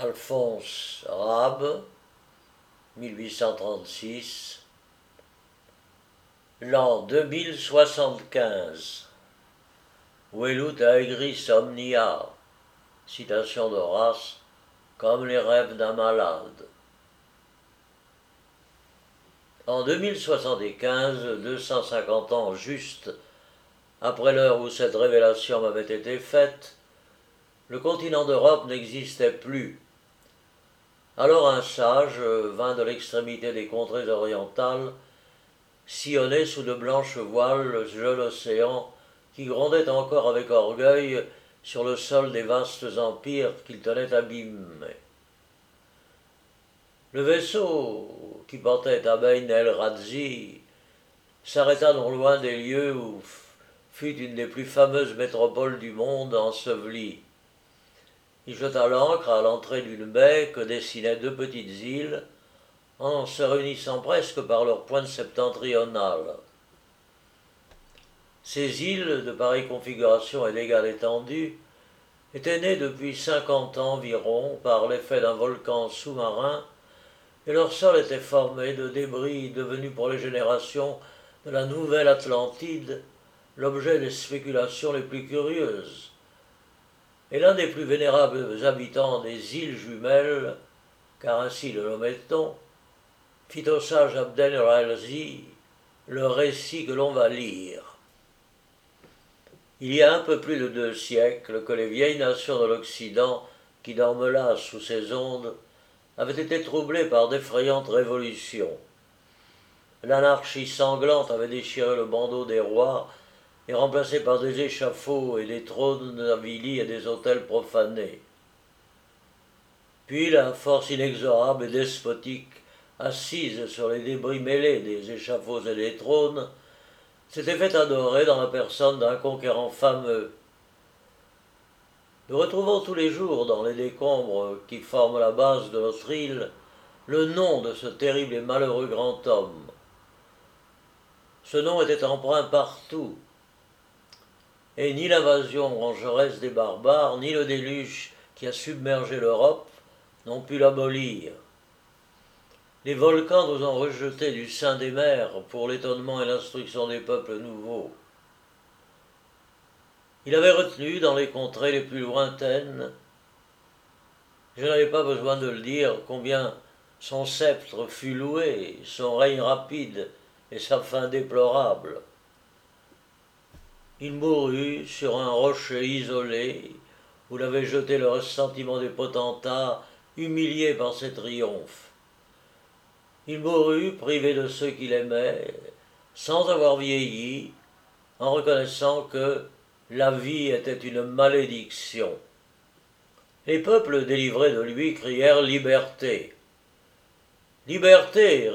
Alphonse Rabe, 1836, l'an 2075. Velut aegris omnia, citation d'Horace, comme les rêves d'un malade. En 2075, 250 ans juste après l'heure où cette révélation m'avait été faite, le continent d'Europe n'existait plus. Alors un sage vint de l'extrémité des contrées orientales, sillonner sous de blanches voiles le jeune océan qui grondait encore avec orgueil sur le sol des vastes empires qu'il tenait abîmés. Le vaisseau qui portait Abeyn el-Radzi s'arrêta non loin des lieux où fut une des plus fameuses métropoles du monde ensevelie. Il jeta l'ancre à l'entrée d'une baie que dessinaient deux petites îles, en se réunissant presque par leur pointe septentrionale. Ces îles, de pareille configuration et d'égale étendue, étaient nées depuis 50 ans environ par l'effet d'un volcan sous-marin, et leur sol était formé de débris devenus pour les générations de la nouvelle Atlantide l'objet des spéculations les plus curieuses. Et l'un des plus vénérables habitants des îles jumelles, car ainsi le nommait-on, fit au sage Abdel el-Radzi le récit que l'on va lire. Il y a un peu plus de 2 siècles que les vieilles nations de l'Occident, qui dorment là sous ces ondes, avaient été troublées par d'effrayantes révolutions. L'anarchie sanglante avait déchiré le bandeau des rois et remplacé par des échafauds et des trônes avilis et des autels profanés. Puis la force inexorable et despotique, assise sur les débris mêlés des échafauds et des trônes, s'était fait adorer dans la personne d'un conquérant fameux. Nous retrouvons tous les jours dans les décombres qui forment la base de notre île le nom de ce terrible et malheureux grand homme. Ce nom était empreint partout, et ni l'invasion vengeresse des barbares, ni le déluge qui a submergé l'Europe n'ont pu l'abolir. Les volcans nous ont rejetés du sein des mers pour l'étonnement et l'instruction des peuples nouveaux. Il avait retenu dans les contrées les plus lointaines, je n'avais pas besoin de le dire, combien son sceptre fut loué, son règne rapide et sa fin déplorable. Il mourut sur un rocher isolé où l'avait jeté le ressentiment des potentats, humiliés par ses triomphes. Il mourut privé de ceux qu'il aimait, sans avoir vieilli, en reconnaissant que la vie était une malédiction. Les peuples délivrés de lui crièrent « Liberté !»« Liberté !»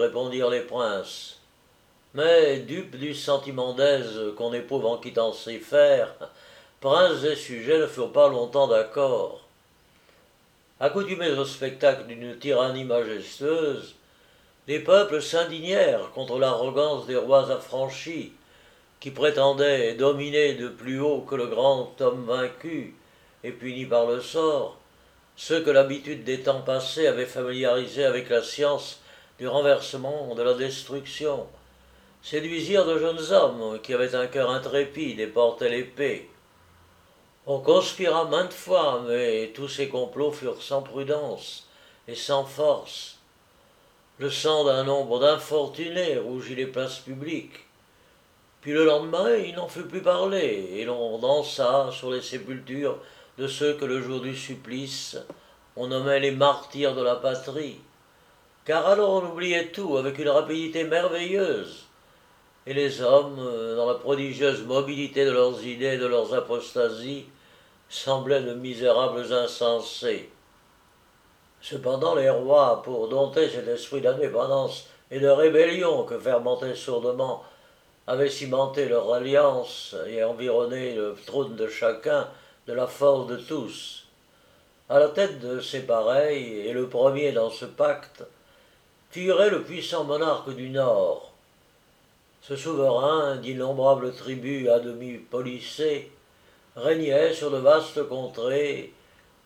répondirent les princes. Mais, dupes du sentiment d'aise qu'on éprouve en quittant ses fers, princes et sujets ne furent pas longtemps d'accord. Accoutumés au spectacle d'une tyrannie majestueuse, les peuples s'indignèrent contre l'arrogance des rois affranchis, qui prétendaient dominer de plus haut que le grand homme vaincu et puni par le sort, ceux que l'habitude des temps passés avait familiarisés avec la science du renversement, de la destruction, séduisirent de jeunes hommes qui avaient un cœur intrépide et portaient l'épée. On conspira maintes fois, mais tous ces complots furent sans prudence et sans force. Le sang d'un nombre d'infortunés rougit les places publiques. Puis le lendemain, il n'en fut plus parlé, et l'on dansa sur les sépultures de ceux que le jour du supplice, on nommait les martyrs de la patrie. Car alors on oubliait tout avec une rapidité merveilleuse, et les hommes, dans la prodigieuse mobilité de leurs idées et de leurs apostasies, semblaient de misérables insensés. Cependant les rois, pour dompter cet esprit d'indépendance et de rébellion que fermentait sourdement, avaient cimenté leur alliance et environné le trône de chacun de la force de tous. À la tête de ces pareils, et le premier dans ce pacte, figurait le puissant monarque du Nord. Ce souverain, d'innombrables tribus à demi polissées, régnait sur de vastes contrées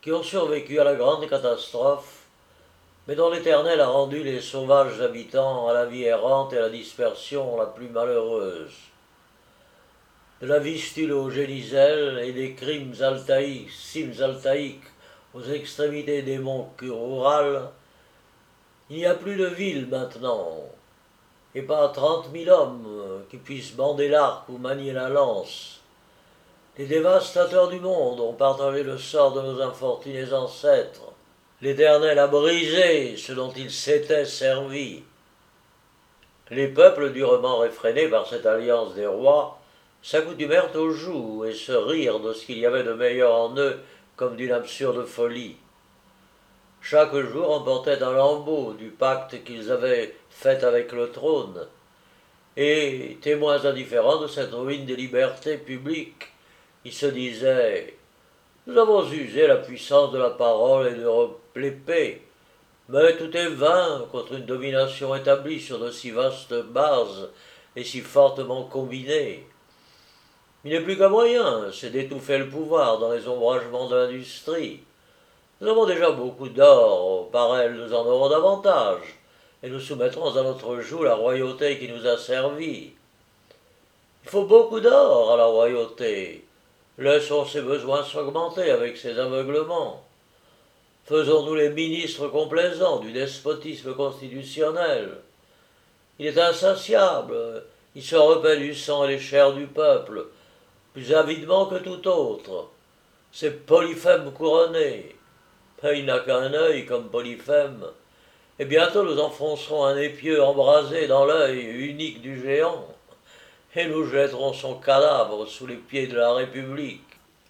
qui ont survécu à la grande catastrophe, mais dont l'Éternel a rendu les sauvages habitants à la vie errante et à la dispersion la plus malheureuse. De la Vistule au Gélisel et des cimes altaïques aux extrémités des monts rurales, il n'y a plus de ville maintenant, et pas 30 000 hommes qui puissent bander l'arc ou manier la lance. Les dévastateurs du monde ont partagé le sort de nos infortunés ancêtres. L'Éternel a brisé ce dont il s'était servi. Les peuples durement réfrénés par cette alliance des rois s'accoutumèrent au joug et se rirent de ce qu'il y avait de meilleur en eux comme d'une absurde folie. Chaque jour emportait un lambeau du pacte qu'ils avaient fait avec le trône, et, témoins indifférents de cette ruine des libertés publiques, ils se disaient « Nous avons usé la puissance de la parole et de l'épée, mais tout est vain contre une domination établie sur de si vastes bases et si fortement combinées. Il n'est plus qu'un moyen, c'est d'étouffer le pouvoir dans les ombragements de l'industrie. Nous avons déjà beaucoup d'or, par elle nous en aurons davantage, et nous soumettrons à notre joug la royauté qui nous a servi. Il faut beaucoup d'or à la royauté. Laissons ses besoins s'augmenter avec ses aveuglements. Faisons-nous les ministres complaisants du despotisme constitutionnel. Il est insatiable, il se repaît du sang et les chairs du peuple, plus avidement que tout autre. C'est Polyphème couronné. Mais il n'a qu'un œil comme Polyphème, et bientôt nous enfoncerons un épieu embrasé dans l'œil unique du géant, et nous jetterons son cadavre sous les pieds de la République.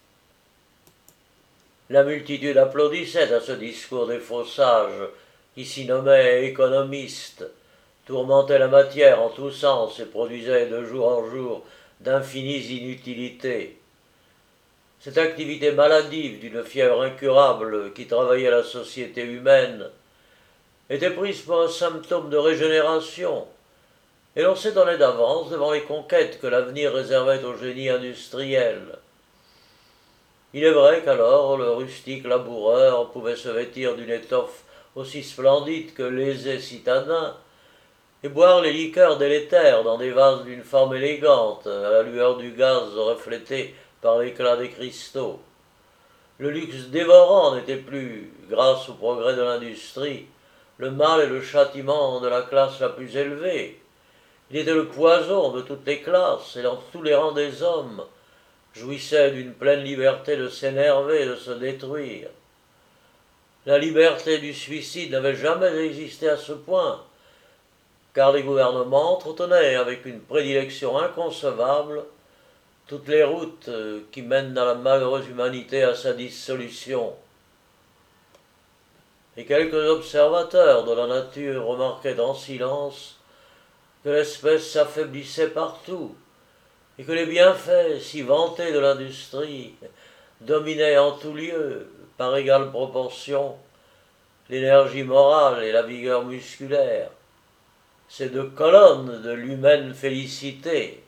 La multitude applaudissait à ce discours des faux sages, qui s'y nommaient économistes, tourmentaient la matière en tous sens et produisaient de jour en jour d'infinies inutilités. Cette activité maladive d'une fièvre incurable qui travaillait la société humaine était prise pour un symptôme de régénération, et l'on s'étonnait d'avance devant les conquêtes que l'avenir réservait au génie industriel. Il est vrai qu'alors le rustique laboureur pouvait se vêtir d'une étoffe aussi splendide que l'aisé citadin, et boire les liqueurs délétères dans des vases d'une forme élégante, à la lueur du gaz reflété par l'éclat des cristaux. Le luxe dévorant n'était plus, grâce au progrès de l'industrie, le mal et le châtiment de la classe la plus élevée. Il était le poison de toutes les classes, et dans tous les rangs des hommes, jouissait d'une pleine liberté de s'énerver et de se détruire. La liberté du suicide n'avait jamais existé à ce point, car les gouvernements entretenaient avec une prédilection inconcevable toutes les routes qui mènent à la malheureuse humanité à sa dissolution. Et quelques observateurs de la nature remarquaient en silence que l'espèce s'affaiblissait partout, et que les bienfaits si vantés de l'industrie dominaient en tout lieu, par égale proportion, l'énergie morale et la vigueur musculaire, ces deux colonnes de l'humaine félicité.